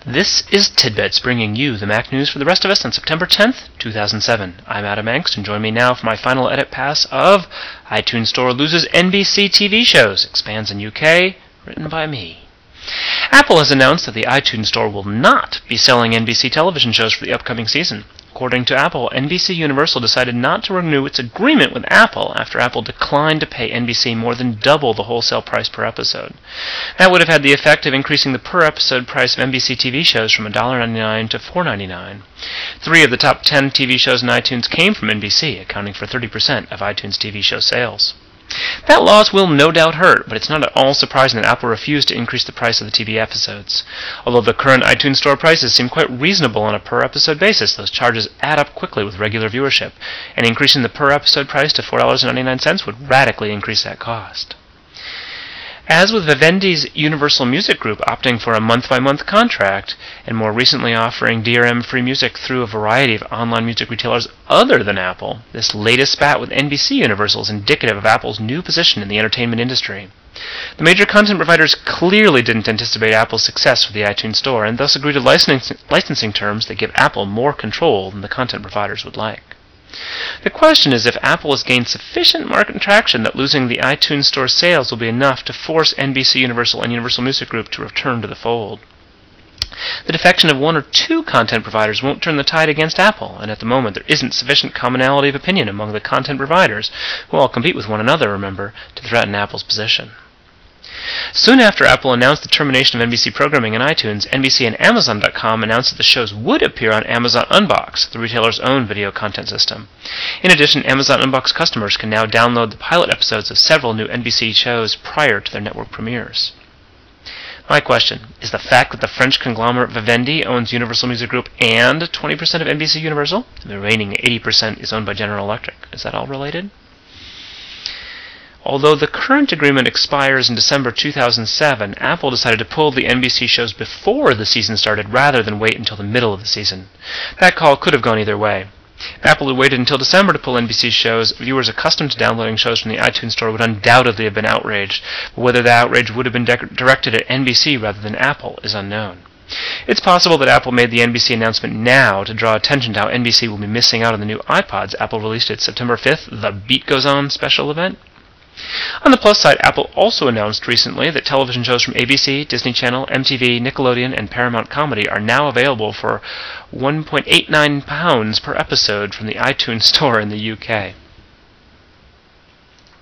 This is Tidbits, bringing you the Mac news for the rest of us on September 10th, 2007. I'm Adam Angst, and join me now for my final edit pass of iTunes Store Loses NBC TV Shows, expands in UK, written by me. Apple has announced that the iTunes Store will not be selling NBC television shows for the upcoming season. According to Apple, NBC Universal decided not to renew its agreement with Apple after Apple declined to pay NBC more than double the wholesale price per episode. That would have had the effect of increasing the per-episode price of NBC TV shows from $1.99 to $4.99. 3 of the top 10 TV shows in iTunes came from NBC, accounting for 30% of iTunes TV show sales. That loss will no doubt hurt, but it's not at all surprising that Apple refused to increase the price of the TV episodes. Although the current iTunes Store prices seem quite reasonable on a per-episode basis, those charges add up quickly with regular viewership, and increasing the per-episode price to $4.99 would radically increase that cost. As with Vivendi's Universal Music Group opting for a month-by-month contract, and more recently offering DRM-free music through a variety of online music retailers other than Apple, this latest spat with NBC Universal is indicative of Apple's new position in the entertainment industry. The major content providers clearly didn't anticipate Apple's success with the iTunes Store, and thus agreed to licensing terms that give Apple more control than the content providers would like. The question is if Apple has gained sufficient market traction that losing the iTunes Store sales will be enough to force NBC Universal and Universal Music Group to return to the fold. The defection of 1 or 2 content providers won't turn the tide against Apple, and at the moment there isn't sufficient commonality of opinion among the content providers, who all compete with one another, remember, to threaten Apple's position. Soon after Apple announced the termination of NBC programming in iTunes, NBC and Amazon.com announced that the shows would appear on Amazon Unbox, the retailer's own video content system. In addition, Amazon Unbox customers can now download the pilot episodes of several new NBC shows prior to their network premieres. My question, is the fact that the French conglomerate Vivendi owns Universal Music Group and 20% of NBC Universal, and the remaining 80% is owned by General Electric, is that all related? Although the current agreement expires in December 2007, Apple decided to pull the NBC shows before the season started rather than wait until the middle of the season. That call could have gone either way. If Apple had waited until December to pull NBC shows, viewers accustomed to downloading shows from the iTunes Store would undoubtedly have been outraged, but whether the outrage would have been directed at NBC rather than Apple is unknown. It's possible that Apple made the NBC announcement now to draw attention to how NBC will be missing out on the new iPods Apple released its September 5th The Beat Goes On special event. On the plus side, Apple also announced recently that television shows from ABC, Disney Channel, MTV, Nickelodeon, and Paramount Comedy are now available for £1.89 per episode from the iTunes Store in the UK.